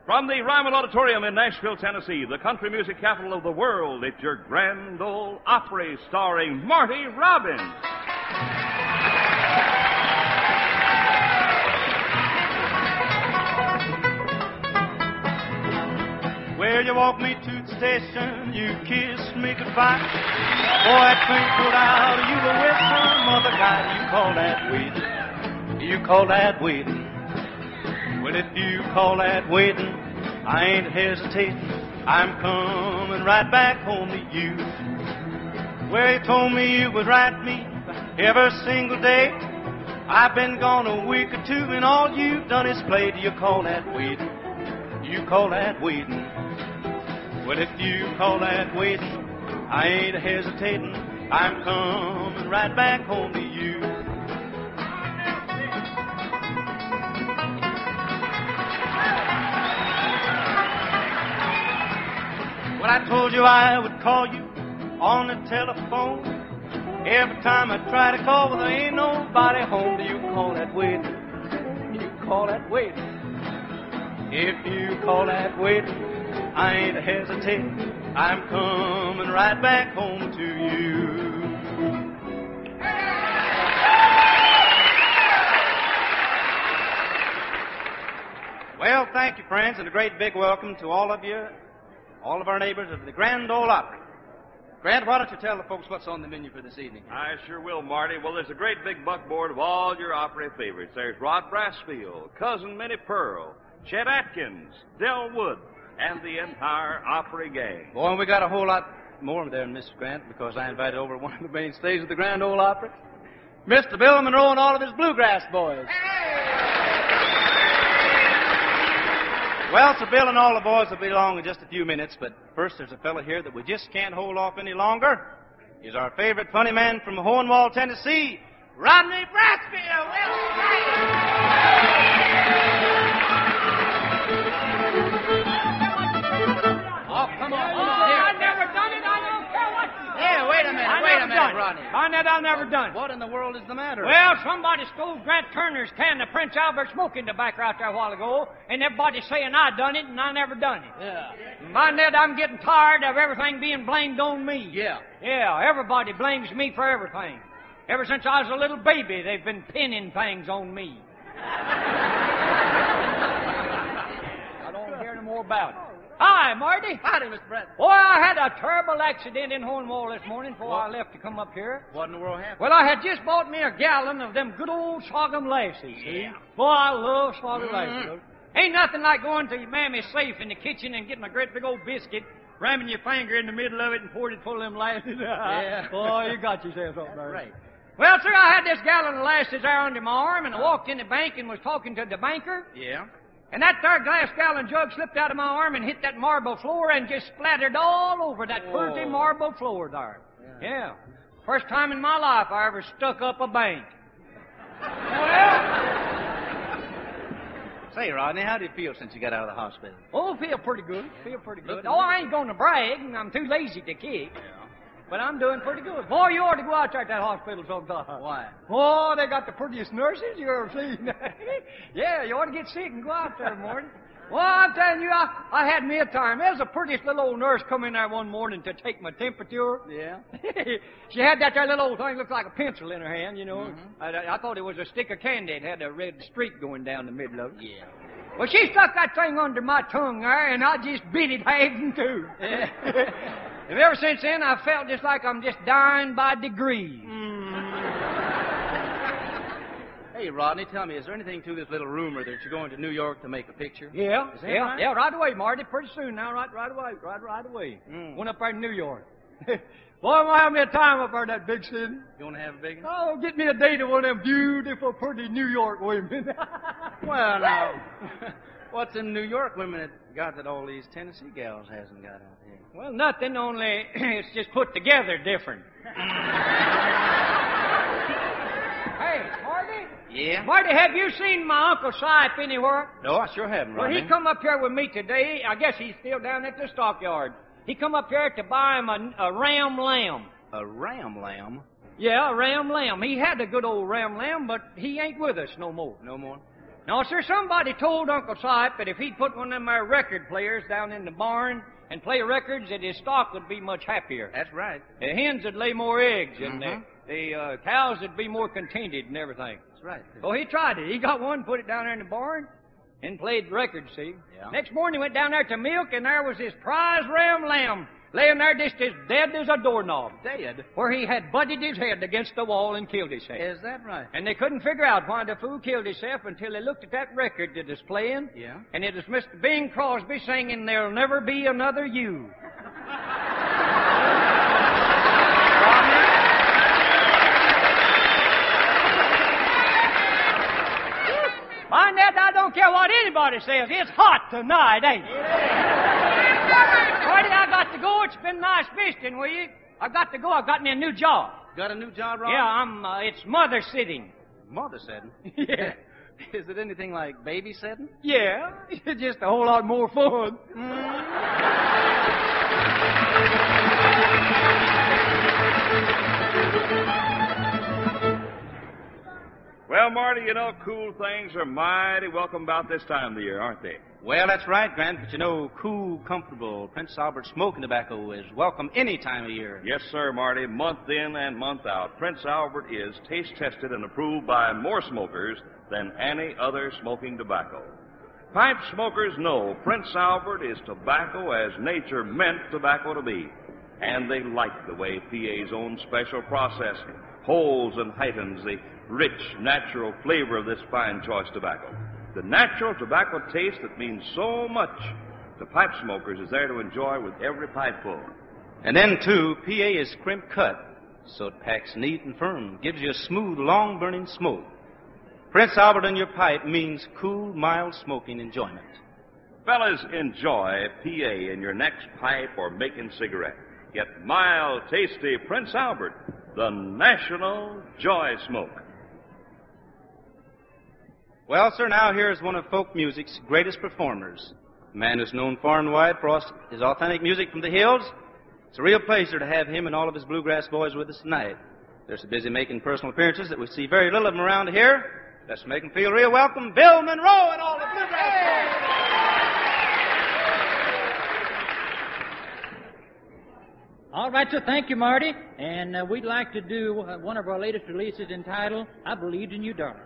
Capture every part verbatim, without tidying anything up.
From the Ryman Auditorium in Nashville, Tennessee, the country music capital of the world, it's your Grand Ole Opry starring Marty Robbins. Well, you walked me to the station, you kissed me goodbye. Boy, that train pulled out, you were with some other guy. You call that waiting, you call that waiting. Well, if you call that waiting, I ain't hesitating. I'm coming right back home to you. Well, you told me you would write me every single day. I've been gone a week or two, and all you've done is play. Do you call that waiting? You call that waiting? Well, if you call that waiting, I ain't hesitating. I'm coming right back home to you. Well, I told you I would call you on the telephone. Every time I try to call, well, there ain't nobody home. Do you call that waiting? You call that waiting? If you call that waiting, I ain't hesitating. I'm coming right back home to you. Well, thank you, friends, and a great big welcome to all of you, all of our neighbors of the Grand Ole Opry. Grant, why don't you tell the folks what's on the menu for this evening? I sure will, Marty. Well, there's a great big buckboard of all your Opry favorites. There's Rod Brassfield, Cousin Minnie Pearl, Chet Atkins, Del Wood, and the entire Opry gang. Boy, we got a whole lot more there than Mister Grant, because I invited over one of the mainstays of the Grand Ole Opry, Mister Bill Monroe and all of his bluegrass boys. Well, Sir Bill and all the boys will be along in just a few minutes, but first there's a fellow here that we just can't hold off any longer. He's our favorite funny man from Hornwall, Tennessee, Rodney Brassfield. Oh, come on, come on. I never done it. I don't care what. Hey, wait a minute, I wait a never minute, done it. Rodney. Barnett, I never done it. What in the world is the matter? Well, somebody stole Grant Turner's can of Prince Albert smoking tobacco out there a while ago, and everybody's saying I done it, and I never done it. Yeah. Barnett, I'm getting tired of everything being blamed on me. Yeah. Yeah, everybody blames me for everything. Ever since I was a little baby, they've been pinning things on me. I don't hear no more about it. Hi, Marty. Howdy, Mister Brett. Boy, I had a terrible accident in Hornwall this morning before What? I left to come up here. What in the world happened? Well, I had just bought me a gallon of them good old sorghum lasses. See? Yeah. Boy, I love sorghum Mm-hmm. lasses. Ain't nothing like going to your mammy's safe in the kitchen and getting a great big old biscuit, ramming your finger in the middle of it and pouring it full of them lasses. Yeah. Boy, you got yourself something there. Right. Well, sir, I had this gallon of lasses there under my arm, and I walked in the bank and was talking to the banker. Yeah. And that third glass gallon jug slipped out of my arm and hit that marble floor and just splattered all over that Whoa. pretty marble floor there. Yeah. yeah. First time in my life I ever stuck up a bank. Well, Say, Rodney, how do you feel since you got out of the hospital? oh, feel pretty good. Feel pretty good. Looking Oh, I ain't going to brag. I'm too lazy to kick. But I'm doing pretty good. Boy, you ought to go out there at that hospital sometime. Why? Oh, they got the prettiest nurses you ever seen. Yeah, you ought to get sick and go out there, Morton. Well, I'm telling you, I, I had me a time. There was the prettiest little old nurse come in there one morning to take my temperature. Yeah. She had that there little old thing, looked like a pencil in her hand, you know. Mm-hmm. I, I thought it was a stick of candy. It had a red streak going down the middle of it. Yeah. Well, she stuck that thing under my tongue there, and I just bit it half in two. Yeah. And ever since then, I felt just like I'm just dying by degrees. Hey, Rodney, tell me, is there anything to this little rumor that you're going to New York to make a picture? Yeah, Is that yeah, right? yeah, right away, Marty. Pretty soon now, right, right away, right, right away. Mm. Went up there to New York. Boy, I'm gonna have me a time up there in that big city. You want to have a big one? Oh, get me a date of one of them beautiful, pretty New York women. Well, now, what's in New York women that got that all these Tennessee gals hasn't got out here? Well, nothing, only it's just put together different. Hey, Marty? Yeah? Marty, have you seen my Uncle Sipe anywhere? No, I sure haven't, Well, Rodney. he come up here with me today. I guess he's still down at the stockyard. He come up here to buy him a, a ram lamb. A ram lamb? Yeah, a ram lamb. He had a good old ram lamb, but he ain't with us no more. No more? No, sir, somebody told Uncle Sipe that if he'd put one of them there record players down in the barn and play records, that his stock would be much happier. That's right. The hens would lay more eggs, and Mhm. the, the uh, cows would be more contented and everything. That's right. So he tried it. He got one, put it down there in the barn, and played records, see? Yeah. Next morning he went down there to milk, and there was his prize ram lamb laying there just as dead as a doorknob, Dead? where he had butted his head against the wall and killed himself. Is that right? And they couldn't figure out why the fool killed himself until they looked at that record that was playing. Yeah. And it was Mister Bing Crosby singing, "There'll Never Be Another You." Mind that, I don't care what anybody says. It's hot tonight, ain't it? Marty, I got to go. It's been nice visiting with you. I got to go. I got me a new job. Got a new job, Ron? Yeah, I'm. Uh, it's mother sitting. Mother sitting? Yeah. Is it anything like babysitting? Yeah, it's just a whole lot more fun. Well, Marty, you know, cool things are mighty welcome about this time of the year, aren't they? Well, that's right, Grant, but you know, cool, comfortable Prince Albert smoking tobacco is welcome any time of year. Yes, sir, Marty. Month in and month out, Prince Albert is taste tested and approved by more smokers than any other smoking tobacco. Pipe smokers know Prince Albert is tobacco as nature meant tobacco to be. And they like the way P A's own special process holds and heightens the rich, natural flavor of this fine choice tobacco. The natural tobacco taste that means so much to pipe smokers is there to enjoy with every pipeful. And then, too, P A is crimp cut, so it packs neat and firm, gives you a smooth, long-burning smoke. Prince Albert in your pipe means cool, mild smoking enjoyment. Fellas, enjoy P A in your next pipe or making cigarette. Get mild, tasty Prince Albert, the national joy smoke. Well, sir, now here's one of folk music's greatest performers. A man who's known far and wide for his authentic music from the hills. It's a real pleasure to have him and all of his bluegrass boys with us tonight. They're so busy making personal appearances that we see very little of them around here. Let's make them feel real welcome. Bill Monroe and all the bluegrass boys. All right, sir. Thank you, Marty. And uh, we'd like to do uh, one of our latest releases entitled "I Believed in You, Darling."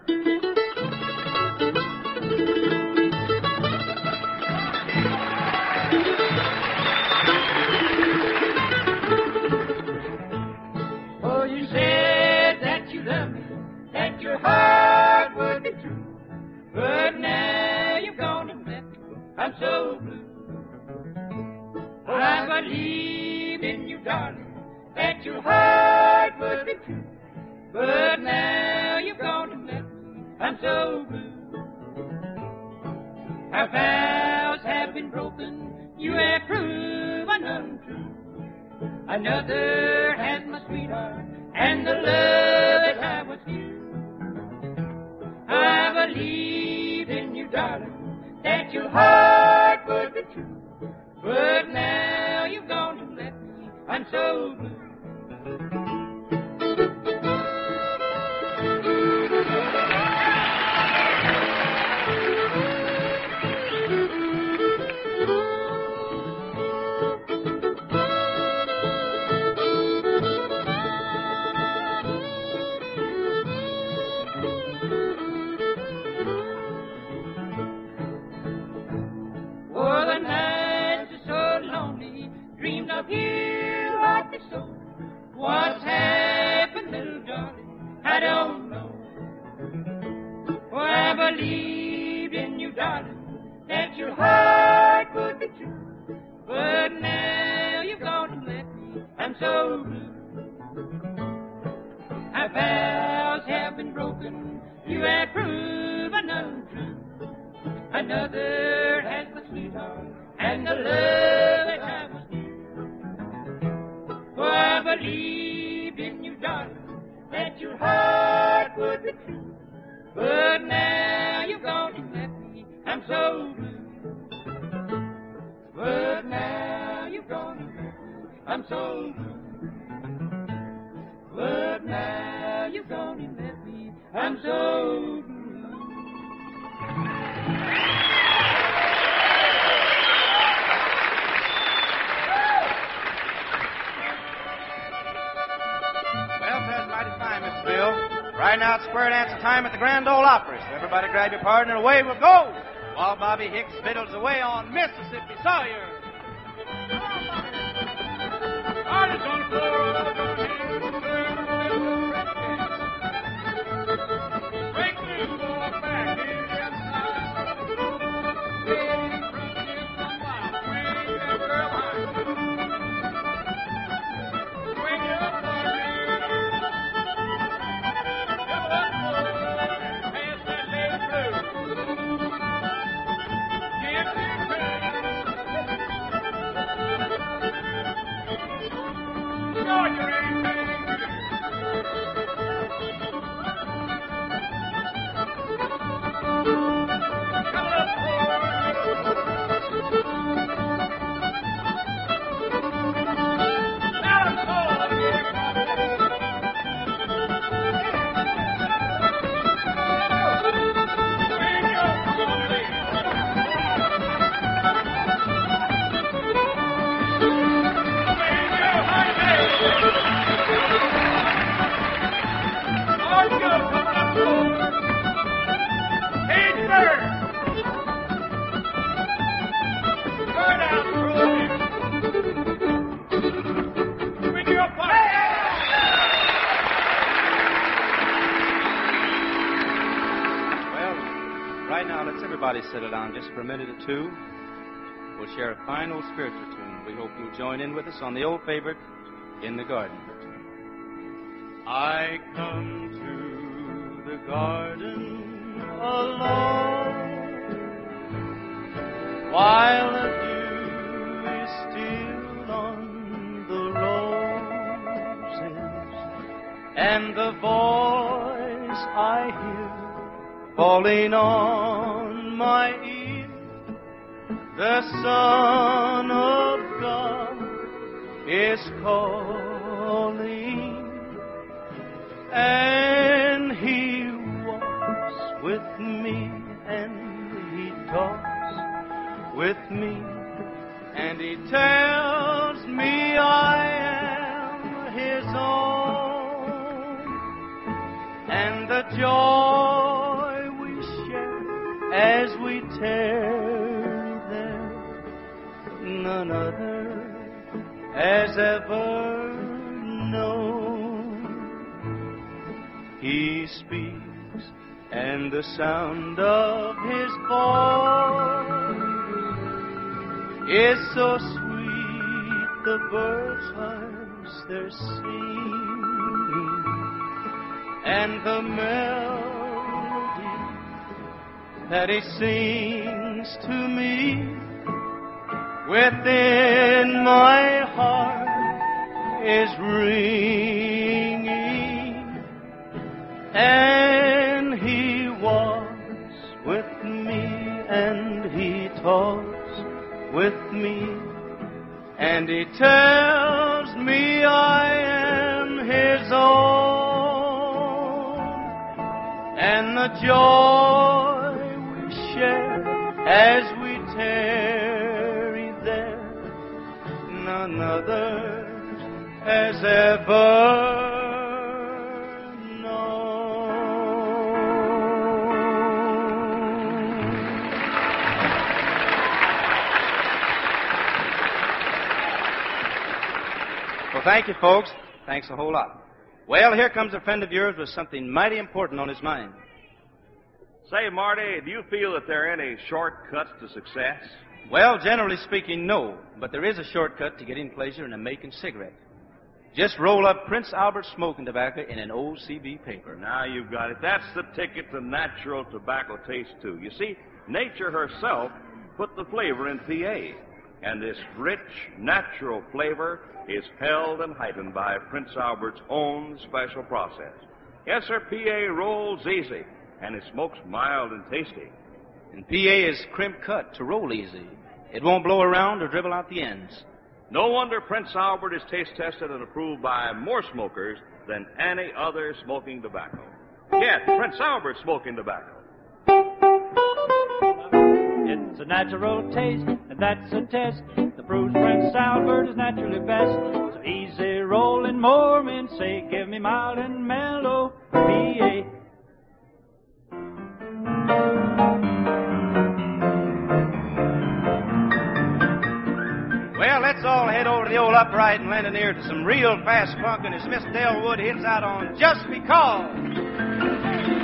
Oh, you said that you loved me, that your heart would be true, but now you've gone and left me. I'm so blue. Oh, I believed in you, darling, that your heart would be true, but now you've gone and left me. I'm so blue. Our vows have been broken, you have proven untrue. Another has my sweetheart, and the love that I was due. I believed in you, darling, that your heart would be true, but now you've gone and left me. I'm so blue. What's happened, little darling? I don't know. For I believed in you, darling, that your heart would be true. But now you've gone and left me. I'm so blue. Our vows have been broken. You have proven untrue. Another has my sweetheart, and the love that I was due. For I believed in you, darling, that your heart would be true. But now you've gone and left me. I'm so blue. But now you've gone and left me. I'm so blue. But now you've gone and left me. I'm so blue. out square dancing time at the Grand Ole Opry. So everybody grab your partner, away we'll go. While Bobby Hicks fiddles away on Mississippi Sawyer. Artists on the floor, break loose, boy, back in the outside. Baby, from this one wild, swing that girl high. Swing it up, Barbie. Come on, boy, pass that lady blue. Give me a credit. Start your anything. Settle down just for a minute or two. We'll share a fine old spiritual tune. We hope you'll join in with us on the old favorite, In the Garden. I come to the garden alone while the dew is still on the roses and the voice I hear falling on my ear, the Son of God is calling, and He walks with me, and He talks with me, and He tells me I am His own, and the joy we share as we tarry there, none other has ever known. He speaks, and the sound of His voice is so sweet, the birds hush their singing, and the melody that He sings to me within my heart is ringing, and He walks with me, and He talks with me, and He tells me I am His own, and the joy we share as we tarry there, none other has ever Thank you, folks. Thanks a whole lot. Well, here comes a friend of yours with something mighty important on his mind. Say, Marty, do you feel that there are any shortcuts to success? Well, generally speaking, no. But there is a shortcut to getting pleasure in a making cigarette. Just roll up Prince Albert smoking tobacco in an old C B paper. Now you've got it. That's the ticket to natural tobacco taste, too. You see, nature herself put the flavor in P A. And this rich, natural flavor is held and heightened by Prince Albert's own special process. Yes, sir, P A rolls easy, and it smokes mild and tasty. And P A is crimp cut to roll easy. It won't blow around or dribble out the ends. No wonder Prince Albert is taste tested and approved by more smokers than any other smoking tobacco. Get Prince Albert smoking tobacco. It's a natural taste, and that's a test. The proves Prince Albert is naturally best. So easy rolling, more men say, give me mild and mellow P A. upright and lending ear to some real fast funkin' as Miss Dell Wood hits out on Just Because.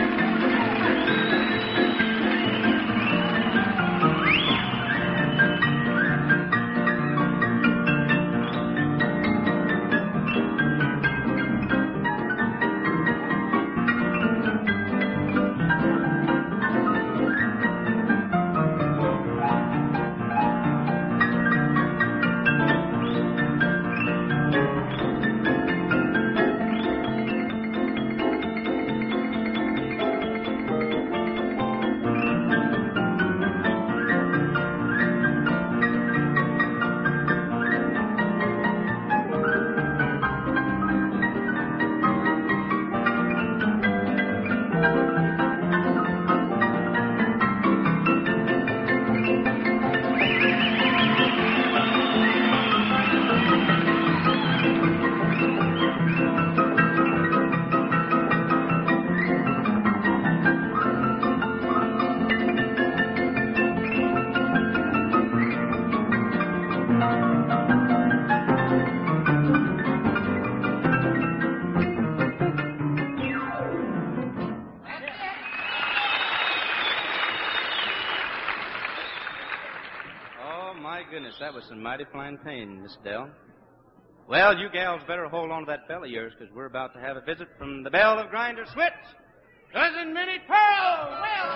That was some mighty fine pain, Miss Dell. Well, you gals better hold on to that bell of yours, because we're about to have a visit from the belle of Grinder Switch, Cousin Minnie Pearl. Well,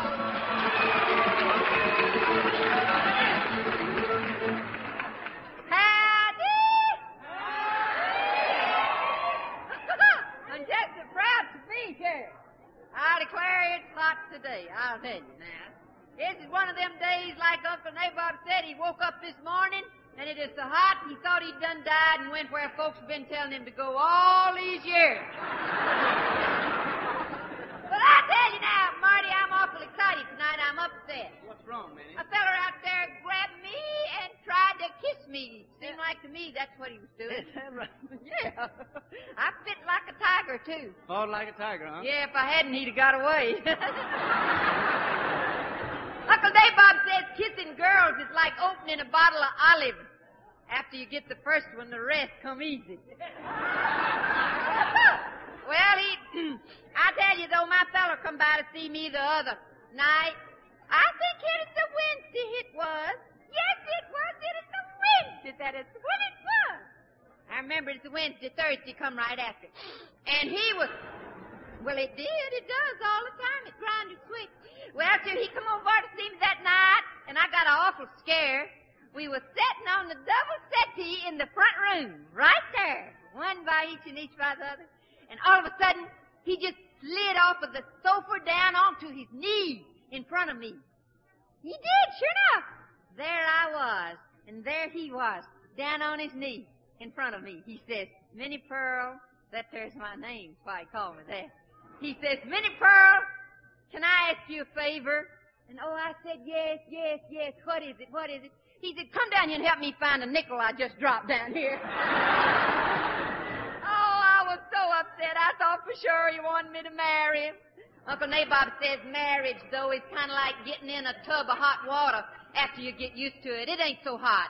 howdy! I'm just so proud to be here. I declare it's hot today, I'll tell you now. This is one of them days, like Uncle Nabob said. He woke up this morning, and it is so hot, he thought he'd done died and went where folks have been telling him to go all these years. But I tell you now, Marty, I'm awful excited tonight. I'm upset. What's wrong, Minnie? A feller out there grabbed me and tried to kiss me. Seemed like to me that's what he was doing. Is that right? Yeah. I bit like a tiger, too. Fought like a tiger, huh? Yeah, if I hadn't, he'd have got away. Uncle Nabob says kissing girls is like opening a bottle of olive. After you get the first one, the rest come easy. Well, he, I tell you, though, my feller come by to see me the other night. I think it is a Wednesday it was. Yes, it was. It is a Wednesday. That is what it was. I remember it's a Wednesday. Thursday come right after. And he was... Well, it did. It does all the time. It grinded sweet. Well, sir, he come over to see me that night, and I got an awful scare. We were sitting on the double settee in the front room, right there, one by each and each by the other. And all of a sudden, he just slid off of the sofa down onto his knees in front of me. He did, sure enough. There I was, and there he was, down on his knee in front of me. He says, Minnie Pearl, that there's my name, that's why he called me that. He says, Minnie Pearl, can I ask you a favor? And oh, I said, yes, yes, yes. What is it? What is it? He said, come down here and help me find a nickel I just dropped down here. Oh, I was so upset. I thought for sure he wanted me to marry him. Uncle Nabob says marriage, though, is kind of like getting in a tub of hot water after you get used to it. It ain't so hot.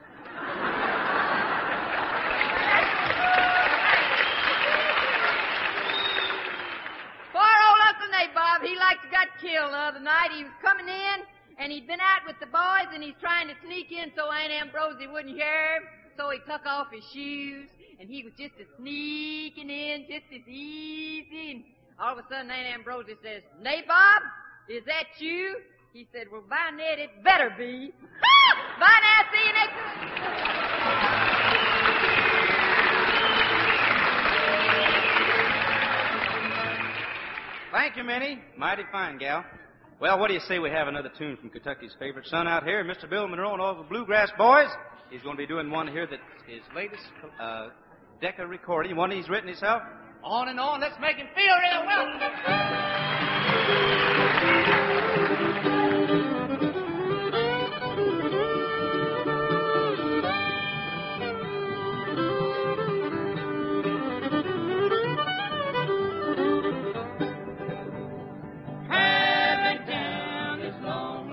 Poor old Uncle Nabob, he like got killed the other night. He was coming in, and he'd been out with the boys, and he's trying to sneak in so Aunt Ambrosie wouldn't hear him. So he took off his shoes, and he was just a sneaking in, just as easy. And all of a sudden, Aunt Ambrosie says, Nabob, is that you? He said, well, by Ned, it better be. Bye now, see you next week. Thank you, Minnie. Mighty fine, gal. Well, what do you say we have another tune from Kentucky's favorite son out here, Mister Bill Monroe and all the Bluegrass Boys? He's going to be doing one here that's his latest uh, Decca recording, one he's written himself. On and on, let's make him feel real well.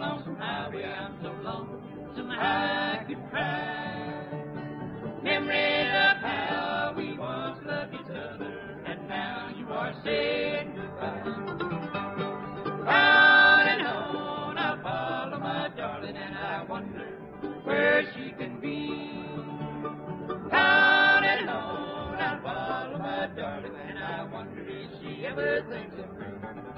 Memory wonder where she can be. Down and alone, I follow my darling, and I wonder if she ever thinks of me.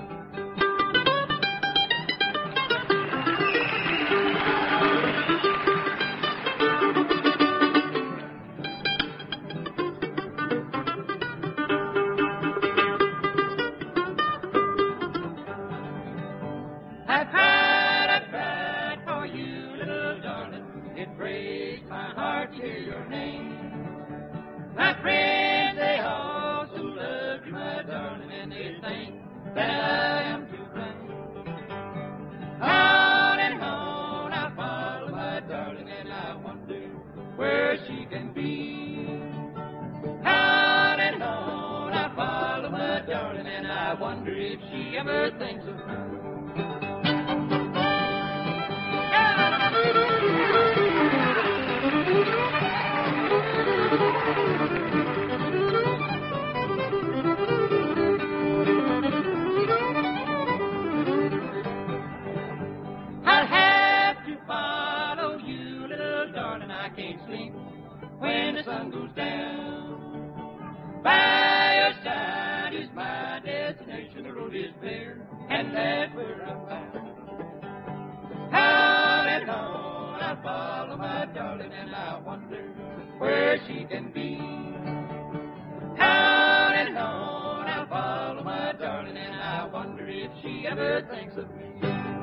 I cried, I cried for you, little darling. It breaks my heart to hear your name. My friends, they all so love you, my darling, and they think that I am to blame. On and on I follow my darling, and I wonder where she can be. On and on I follow my darling, and I wonder if she ever thinks of me. I'll have to follow you, little darling. I can't sleep when the sun goes down. By your side is my destination. The road is bare, and that's where I'm bound. On and on I follow my darling, and I wonder where she can be. On and on I follow my darling, and I wonder if she ever thinks of me.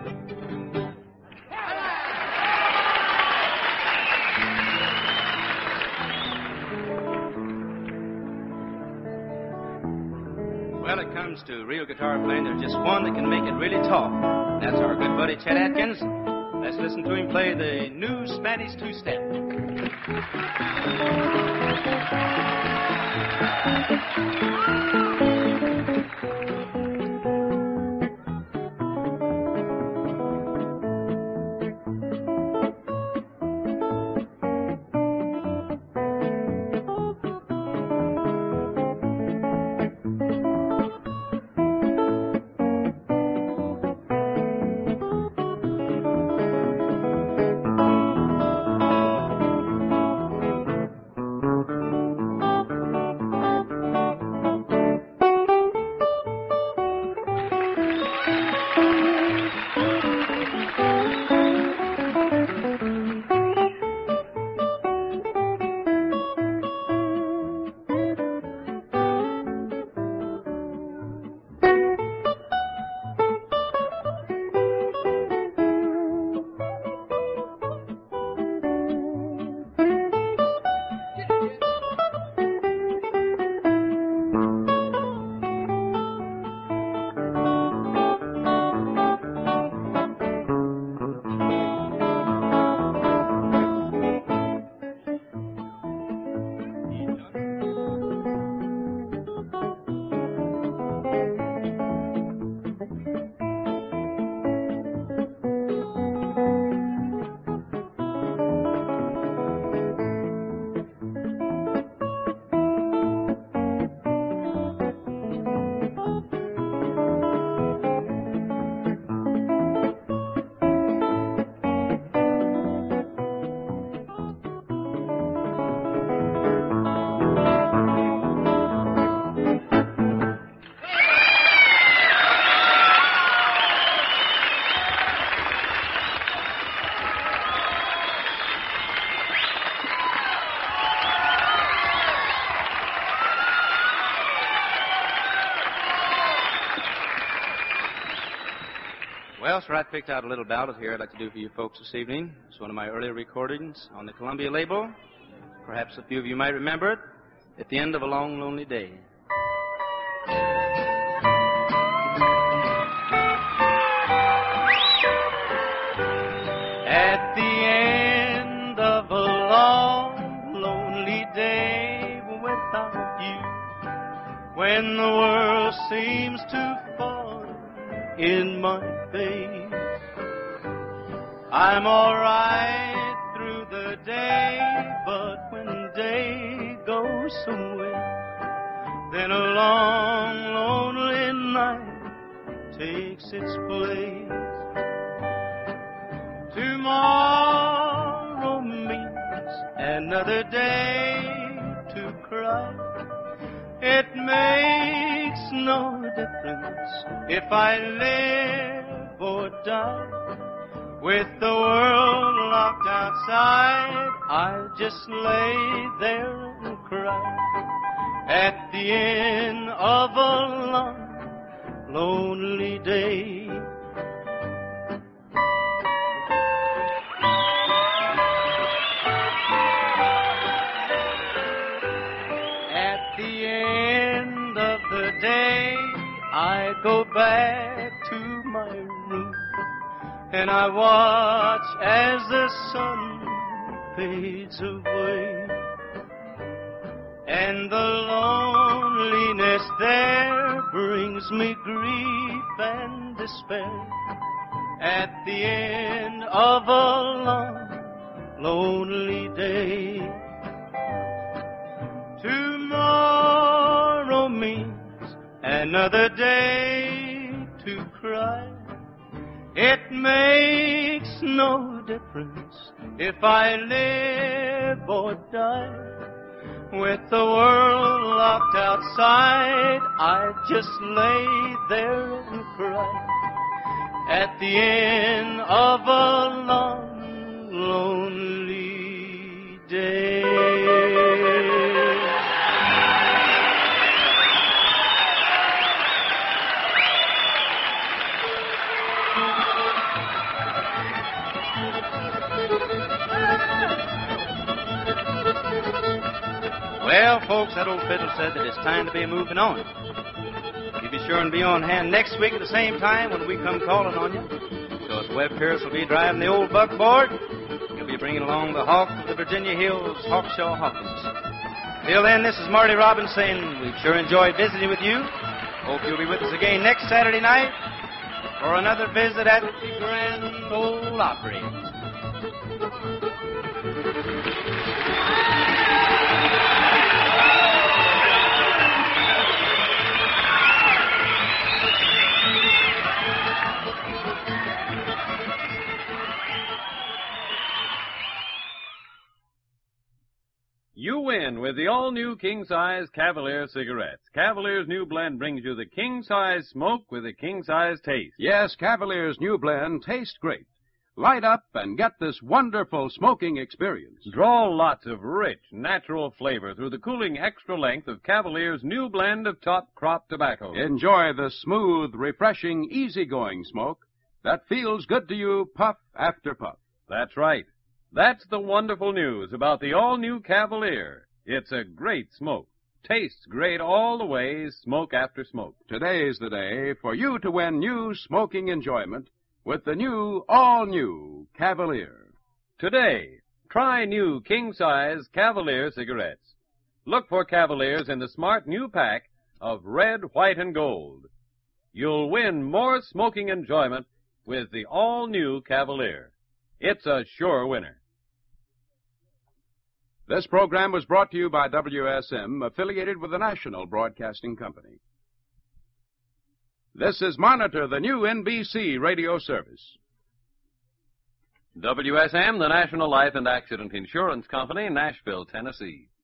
Well, it comes to real guitar playing, there's just one that can make it really talk. That's our good buddy Chet Atkins. Let's listen to him play the new Spanish two-step. Well, sir, I picked out a little ballad here I'd like to do for you folks this evening. It's one of my earlier recordings on the Columbia label. Perhaps a few of you might remember it. At the End of a Long, Lonely Day. At the end of a long, lonely day without you, when the world seems to fall in my face, I'm all right through the day, but when day goes somewhere, then a long, lonely night takes its place. Tomorrow another day to cry. It makes no difference if I live or die. With the world locked outside, I'll just lay there and cry. At the end of a long, lonely day. At the end of the day, I go back to my room, and I watch as the sun fades away, and the loneliness there brings me grief and despair. At the end of a long, lonely day, tomorrow means another day to cry. It makes no difference if I live or die. With the world locked outside, I just lay there and cry. At the end of a long, lonely day. Well, folks, that old fiddle said that it's time to be moving on. You be sure and be on hand next week at the same time when we come calling on you, because Webb Pierce will be driving the old buckboard. He'll be bringing along the Hawk of the Virginia Hills, Hawkshaw Hawkins. Till then, this is Marty Robbins saying we've sure enjoyed visiting with you. Hope you'll be with us again next Saturday night for another visit at the Grand Ole Opry. You win with the all-new king-size Cavalier cigarettes. Cavalier's new blend brings you the king-size smoke with a king-size taste. Yes, Cavalier's new blend tastes great. Light up and get this wonderful smoking experience. Draw lots of rich, natural flavor through the cooling extra length of Cavalier's new blend of top crop tobacco. Enjoy the smooth, refreshing, easygoing smoke that feels good to you puff after puff. That's right. That's the wonderful news about the all-new Cavalier. It's a great smoke. Tastes great all the way, smoke after smoke. Today's the day for you to win new smoking enjoyment with the new, all-new Cavalier. Today, try new king-size Cavalier cigarettes. Look for Cavaliers in the smart new pack of red, white, and gold. You'll win more smoking enjoyment with the all-new Cavalier. It's a sure winner. This program was brought to you by W S M, affiliated with the National Broadcasting Company. This is Monitor, the new N B C radio service. W S M, the National Life and Accident Insurance Company, Nashville, Tennessee.